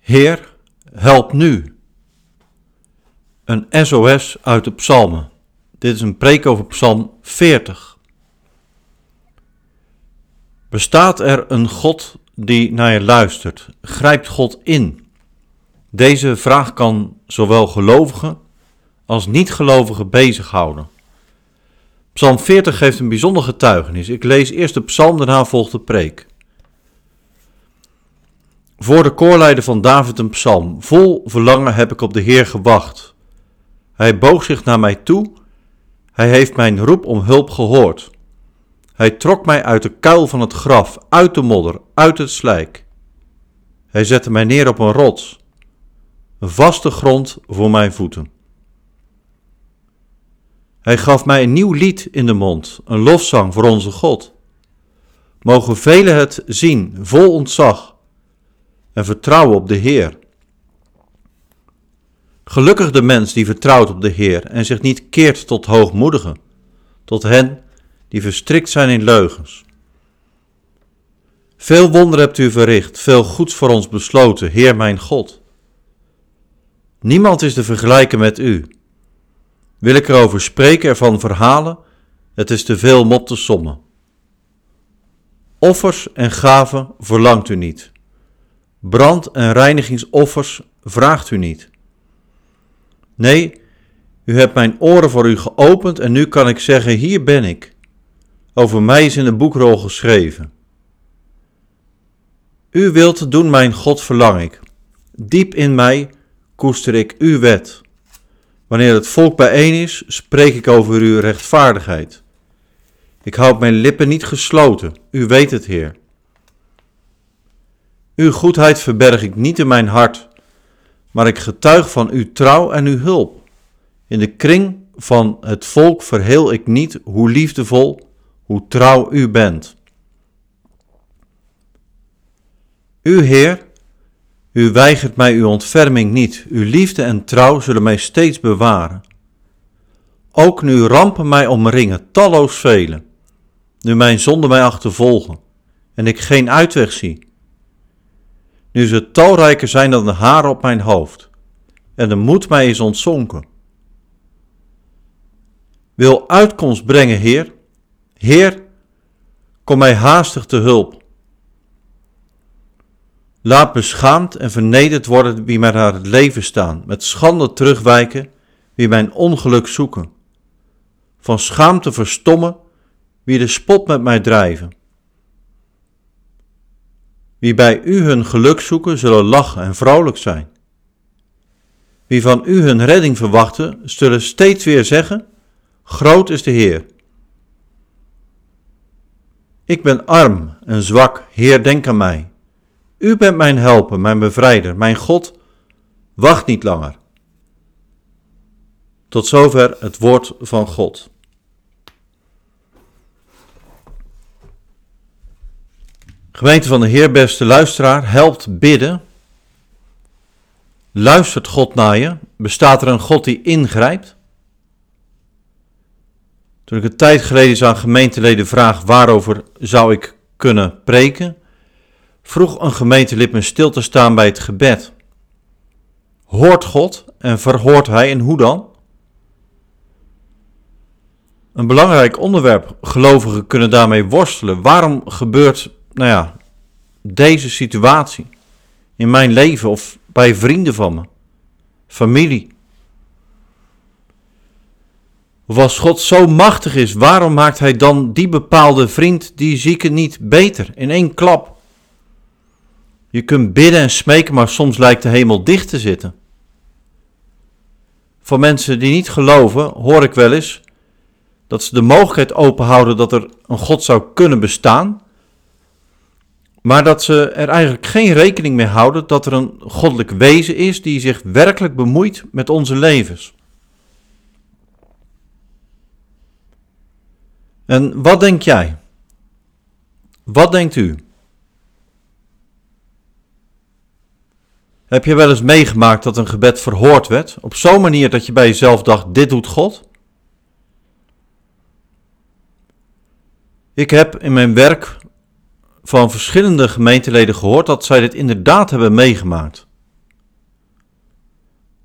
Heer, help nu. Een SOS uit de psalmen. Dit is een preek over psalm 40. Bestaat er een God die naar je luistert? Grijpt God in? Deze vraag kan zowel gelovigen als niet-gelovigen bezighouden. Psalm 40 geeft een bijzonder getuigenis. Ik lees eerst de psalm, daarna volgt de preek. Voor de koorleider van David een psalm. Vol verlangen heb ik op de Heer gewacht. Hij boog zich naar mij toe. Hij heeft mijn roep om hulp gehoord. Hij trok mij uit de kuil van het graf, uit de modder, uit het slijk. Hij zette mij neer op een rots, een vaste grond voor mijn voeten. Hij gaf mij een nieuw lied in de mond, een lofzang voor onze God. Mogen velen het zien, vol ontzag, en vertrouwen op de Heer. Gelukkig de mens die vertrouwt op de Heer en zich niet keert tot hoogmoedigen, tot hen die verstrikt zijn in leugens. Veel wonderen hebt u verricht, veel goeds voor ons besloten, Heer mijn God. Niemand is te vergelijken met u. Wil ik erover spreken, ervan verhalen, het is te veel om op te sommen. Offers en gaven verlangt u niet. Brand- en reinigingsoffers vraagt u niet. Nee, u hebt mijn oren voor u geopend en nu kan ik zeggen, hier ben ik. Over mij is in de boekrol geschreven. U wilt doen, mijn God, verlang ik. Diep in mij koester ik uw wet. Wanneer het volk bijeen is, spreek ik over uw rechtvaardigheid. Ik houd mijn lippen niet gesloten, u weet het, Heer. Uw goedheid verberg ik niet in mijn hart, maar ik getuig van uw trouw en uw hulp. In de kring van het volk verheel ik niet hoe liefdevol, hoe trouw u bent. U, Heer, u weigert mij uw ontferming niet. Uw liefde en trouw zullen mij steeds bewaren. Ook nu rampen mij omringen, talloos velen. Nu mijn zonden mij achtervolgen en ik geen uitweg zie. Nu ze talrijker zijn dan de haren op mijn hoofd en de moed mij is ontzonken. Wil uitkomst brengen, Heer. Heer, kom mij haastig te hulp. Laat beschaamd en vernederd worden wie mij naar het leven staan, met schande terugwijken wie mijn ongeluk zoeken. Van schaamte verstommen wie de spot met mij drijven. Wie bij u hun geluk zoeken, zullen lachen en vrolijk zijn. Wie van u hun redding verwachten, zullen steeds weer zeggen, groot is de Heer. Ik ben arm en zwak, Heer, denk aan mij. U bent mijn helper, mijn bevrijder, mijn God, wacht niet langer. Tot zover het woord van God. Gemeente van de Heer, beste luisteraar, helpt bidden. Luistert God naar je? Bestaat er een God die ingrijpt? Toen ik een tijd geleden eens aan gemeenteleden vraag waarover zou ik kunnen preken, vroeg een gemeentelid me stil te staan bij het gebed. Hoort God en verhoort Hij en hoe dan? Een belangrijk onderwerp, gelovigen kunnen daarmee worstelen. Waarom gebeurt, deze situatie in mijn leven of bij vrienden van me, familie? Of als God zo machtig is, waarom maakt Hij dan die bepaalde vriend, die zieke, niet beter in één klap? Je kunt bidden en smeken, maar soms lijkt de hemel dicht te zitten. Van mensen die niet geloven, hoor ik wel eens dat ze de mogelijkheid openhouden dat er een God zou kunnen bestaan, maar dat ze er eigenlijk geen rekening mee houden dat er een goddelijk wezen is die zich werkelijk bemoeit met onze levens. En wat denk jij? Wat denkt u? Heb je wel eens meegemaakt dat een gebed verhoord werd, op zo'n manier dat je bij jezelf dacht, dit doet God? Ik heb in mijn werk van verschillende gemeenteleden gehoord dat zij dit inderdaad hebben meegemaakt.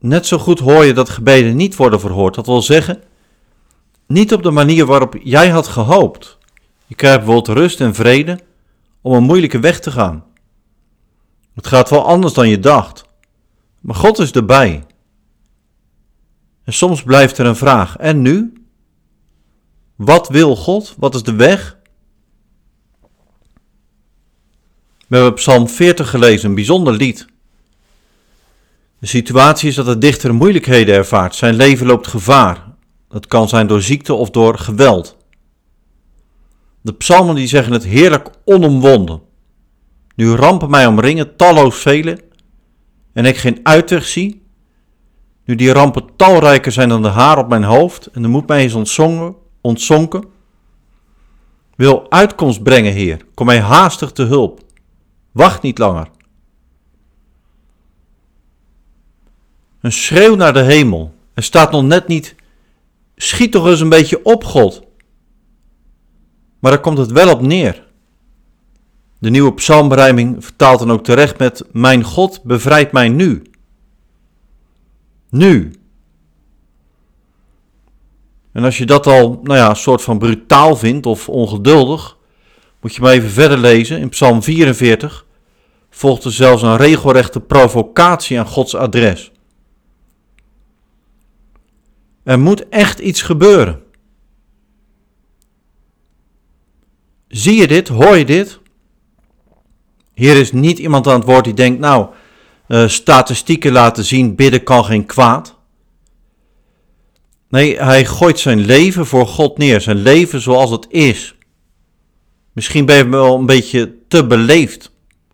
net zo goed hoor je dat gebeden niet worden verhoord. Dat wil zeggen, niet op de manier waarop jij had gehoopt. Je krijgt bijvoorbeeld rust en vrede om een moeilijke weg te gaan. Het gaat wel anders dan je dacht. Maar God is erbij. En soms blijft er een vraag. En nu? Wat wil God? Wat is de weg? We hebben Psalm 40 gelezen, een bijzonder lied. De situatie is dat de dichter moeilijkheden ervaart. Zijn leven loopt gevaar. Dat kan zijn door ziekte of door geweld. De psalmen die zeggen het heerlijk onomwonden. Nu rampen mij omringen, talloos velen, en ik geen uitweg zie. Nu die rampen talrijker zijn dan de haar op mijn hoofd, en de moed mij is ontzonken. Wil uitkomst brengen, Heer, kom mij haastig te hulp. Wacht niet langer. Een schreeuw naar de hemel. Er staat nog net niet, schiet toch eens een beetje op, God. Maar daar komt het wel op neer. De nieuwe psalmberijming vertaalt dan ook terecht met: mijn God bevrijdt mij nu. Nu. En als je dat al, een soort van brutaal vindt of ongeduldig, moet je maar even verder lezen. In Psalm 44 volgt er zelfs een regelrechte provocatie aan Gods adres. Er moet echt iets gebeuren. Zie je dit? Hoor je dit? Hier is niet iemand aan het woord die denkt, statistieken laten zien, bidden kan geen kwaad. Nee, hij gooit zijn leven voor God neer, zijn leven zoals het is. Misschien ben je wel een beetje te beleefd.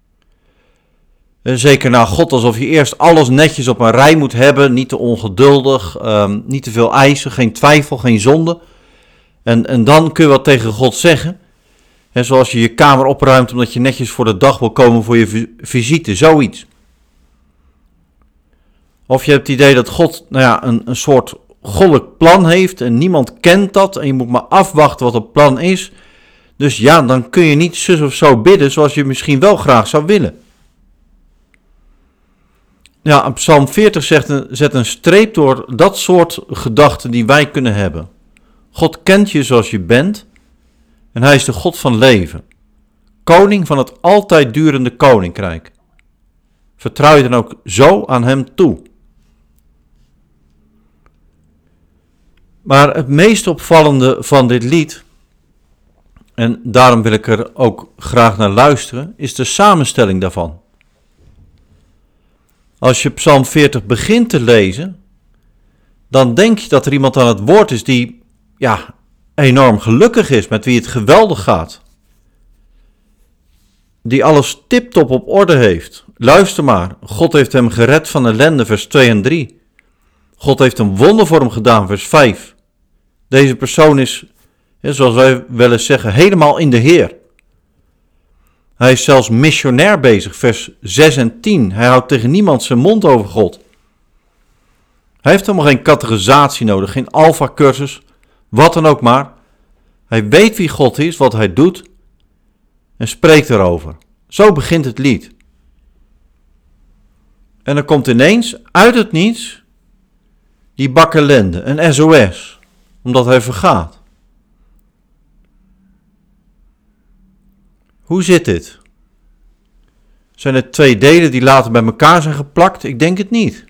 Zeker naar God, alsof je eerst alles netjes op een rij moet hebben, niet te ongeduldig, niet te veel eisen, geen twijfel, geen zonde. En dan kun je wat tegen God zeggen. En zoals je je kamer opruimt omdat je netjes voor de dag wil komen voor je visite, zoiets. Of je hebt het idee dat God een soort goddelijk plan heeft en niemand kent dat en je moet maar afwachten wat het plan is. Dus dan kun je niet zus of zo bidden zoals je misschien wel graag zou willen. Ja, Psalm 40 zet een streep door dat soort gedachten die wij kunnen hebben. God kent je zoals je bent en hij is de God van leven. Koning van het altijd durende koninkrijk. Vertrouw je dan ook zo aan hem toe. Maar het meest opvallende van dit lied, en daarom wil ik er ook graag naar luisteren, is de samenstelling daarvan. Als je Psalm 40 begint te lezen, dan denk je dat er iemand aan het woord is die enorm gelukkig is, met wie het geweldig gaat. Die alles tiptop op orde heeft. Luister maar, God heeft hem gered van ellende, vers 2 en 3. God heeft een wonder voor hem gedaan, vers 5. Deze persoon is, zoals wij wel eens zeggen, helemaal in de Heer. Hij is zelfs missionair bezig, vers 6 en 10. Hij houdt tegen niemand zijn mond over God. Hij heeft helemaal geen categorisatie nodig, geen alfa-cursus, wat dan ook maar. Hij weet wie God is, wat hij doet en spreekt erover. Zo begint het lied. En dan komt ineens uit het niets die bak ellende, een SOS, omdat hij vergaat. Hoe zit dit? Zijn het twee delen die later bij elkaar zijn geplakt? Ik denk het niet.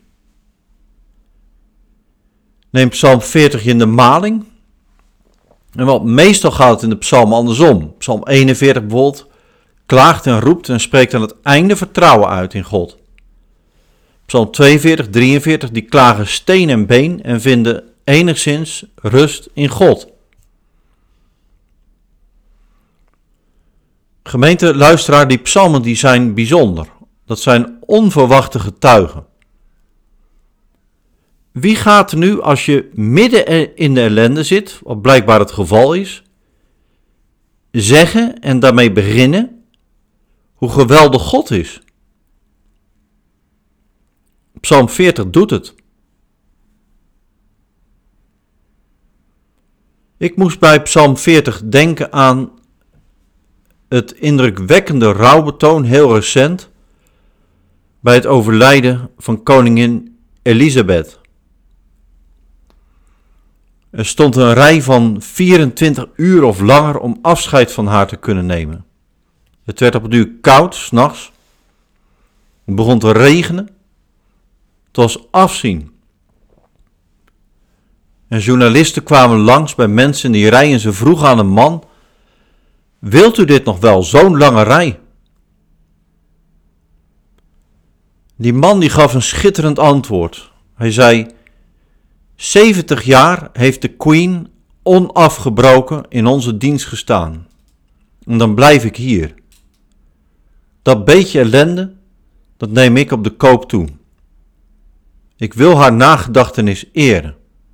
Neem Psalm 40 in de maling. En meestal gaat het in de psalm andersom. Psalm 41 bijvoorbeeld klaagt en roept en spreekt aan het einde vertrouwen uit in God. Psalm 42, 43 die klagen steen en been en vinden enigszins rust in God. Gemeente, luisteraar, die psalmen die zijn bijzonder. Dat zijn onverwachte getuigen. Wie gaat er nu, als je midden in de ellende zit, wat blijkbaar het geval is, zeggen en daarmee beginnen hoe geweldig God is? Psalm 40 doet het. Ik moest bij Psalm 40 denken aan het indrukwekkende rouwbetoon, heel recent, bij het overlijden van koningin Elisabeth. Er stond een rij van 24 uur of langer om afscheid van haar te kunnen nemen. Het werd op het duur koud, 's nachts. Het begon te regenen. Het was afzien. En journalisten kwamen langs bij mensen in die rij en ze vroegen aan een man: wilt u dit nog wel, zo'n lange rij? Die man die gaf een schitterend antwoord. Hij zei: 70 jaar heeft de Queen onafgebroken in onze dienst gestaan. En dan blijf ik hier. Dat beetje ellende, dat neem ik op de koop toe. Ik wil haar nagedachtenis eren.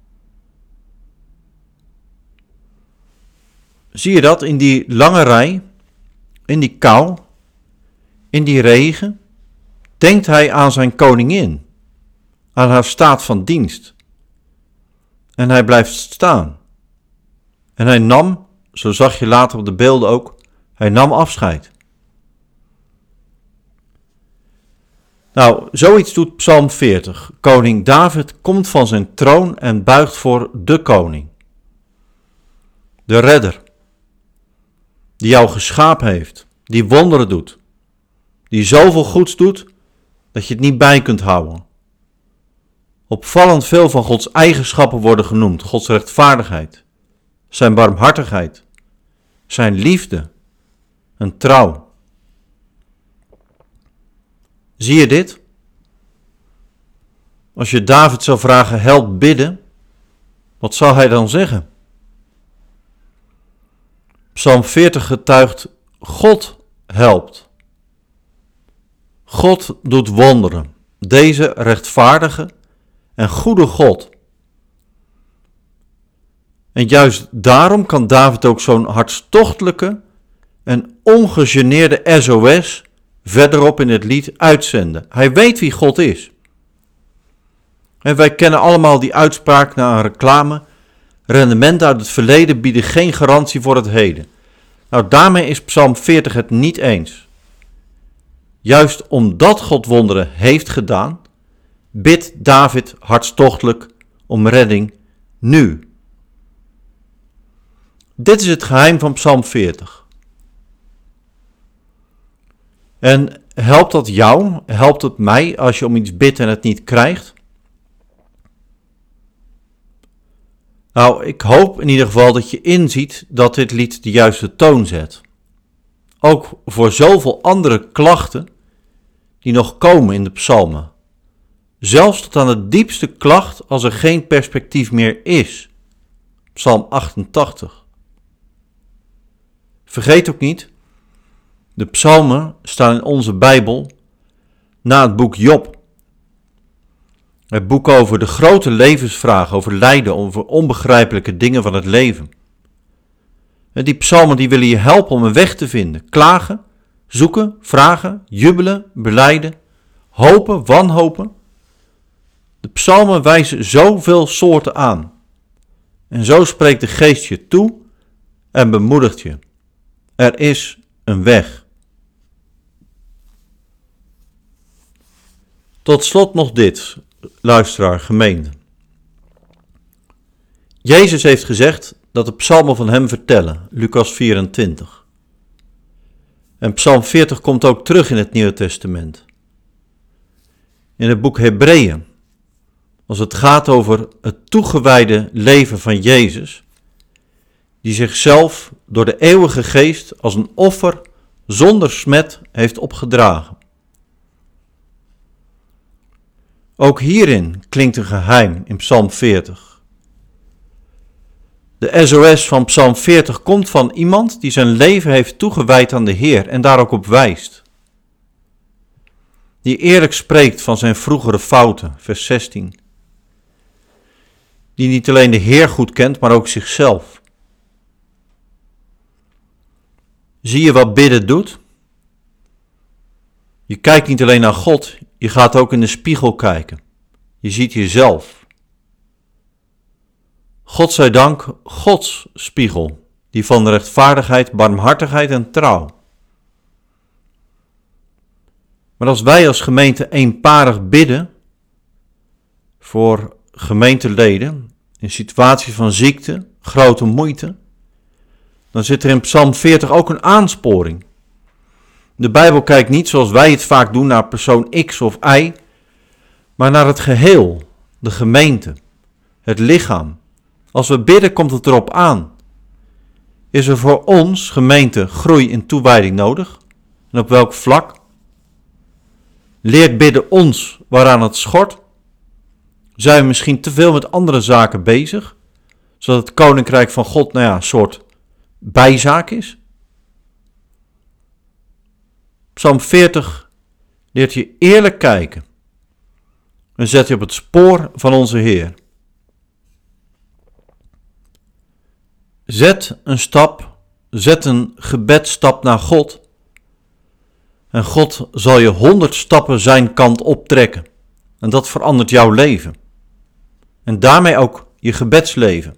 Zie je dat in die lange rij, in die kou, in die regen, denkt hij aan zijn koningin, aan haar staat van dienst. En hij blijft staan. En hij nam, zo zag je later op de beelden ook, hij nam afscheid. Nou, zoiets doet Psalm 40. Koning David komt van zijn troon en buigt voor de koning. De redder. Die jou geschapen heeft. Die wonderen doet. Die zoveel goeds doet dat je het niet bij kunt houden. Opvallend veel van Gods eigenschappen worden genoemd. Gods rechtvaardigheid. Zijn barmhartigheid. Zijn liefde. En trouw. Zie je dit? Als je David zou vragen, help bidden, wat zou hij dan zeggen? Psalm 40 getuigt, God helpt. God doet wonderen. Deze rechtvaardige en goede God. En juist daarom kan David ook zo'n hartstochtelijke en ongegeneerde SOS verderop in het lied uitzenden. Hij weet wie God is. En wij kennen allemaal die uitspraak na een reclame: rendementen uit het verleden bieden geen garantie voor het heden. Nou, daarmee is Psalm 40 het niet eens. Juist omdat God wonderen heeft gedaan, bidt David hartstochtelijk om redding nu. Dit is het geheim van Psalm 40. En helpt dat jou? Helpt het mij als je om iets bidt en het niet krijgt? Nou, ik hoop in ieder geval dat je inziet dat dit lied de juiste toon zet. Ook voor zoveel andere klachten die nog komen in de psalmen. Zelfs tot aan de diepste klacht als er geen perspectief meer is. Psalm 88. Vergeet ook niet, de psalmen staan in onze Bijbel na het boek Job. Het boek over de grote levensvragen, over lijden, over onbegrijpelijke dingen van het leven. En die psalmen die willen je helpen om een weg te vinden. Klagen, zoeken, vragen, jubelen, belijden, hopen, wanhopen. De psalmen wijzen zoveel soorten aan. En zo spreekt de geest je toe en bemoedigt je. Er is een weg. Tot slot nog dit, luisteraar, gemeente. Jezus heeft gezegd dat de psalmen van hem vertellen, Lucas 24. En Psalm 40 komt ook terug in het Nieuwe Testament. In het boek Hebreeën, als het gaat over het toegewijde leven van Jezus, die zichzelf door de eeuwige geest als een offer zonder smet heeft opgedragen. Ook hierin klinkt een geheim in Psalm 40. De SOS van Psalm 40 komt van iemand die zijn leven heeft toegewijd aan de Heer en daar ook op wijst. Die eerlijk spreekt van zijn vroegere fouten, vers 16. Die niet alleen de Heer goed kent, maar ook zichzelf. Zie je wat bidden doet? Je kijkt niet alleen naar God, je gaat ook in de spiegel kijken. Je ziet jezelf. God zij dank, Gods spiegel, die van rechtvaardigheid, barmhartigheid en trouw. Maar als wij als gemeente eenparig bidden, voor gemeenteleden in situaties van ziekte, grote moeite, dan zit er in Psalm 40 ook een aansporing. De Bijbel kijkt niet zoals wij het vaak doen naar persoon X of Y, maar naar het geheel, de gemeente, het lichaam. Als we bidden komt het erop aan. Is er voor ons, gemeente, groei in toewijding nodig? En op welk vlak? Leert bidden ons waaraan het schort? Zijn we misschien te veel met andere zaken bezig, zodat het koninkrijk van God een soort bijzaak is? Psalm 40 leert je eerlijk kijken en zet je op het spoor van onze Heer. Zet een gebedsstap naar God en God zal je 100 stappen zijn kant optrekken. En dat verandert jouw leven. En daarmee ook je gebedsleven.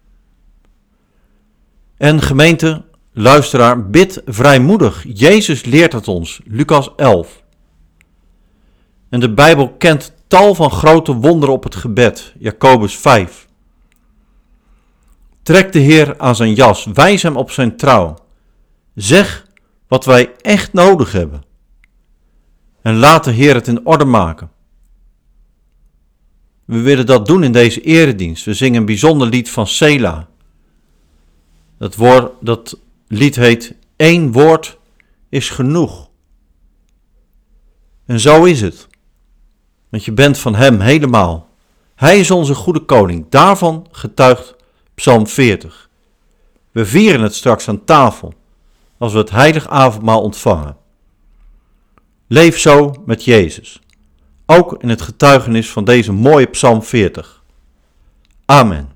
En gemeente, luisteraar, bid vrijmoedig. Jezus leert het ons, Lucas 11. En de Bijbel kent tal van grote wonderen op het gebed, Jacobus 5. Trek de Heer aan zijn jas, wijs hem op zijn trouw. Zeg wat wij echt nodig hebben. En laat de Heer het in orde maken. We willen dat doen in deze eredienst. We zingen een bijzonder lied van Sela. Dat lied heet 'Eén woord is genoeg'. En zo is het. Want je bent van hem helemaal. Hij is onze goede koning. Daarvan getuigt Psalm 40. We vieren het straks aan tafel, als we het heilig avondmaal ontvangen. Leef zo met Jezus. Ook in het getuigenis van deze mooie Psalm 40. Amen.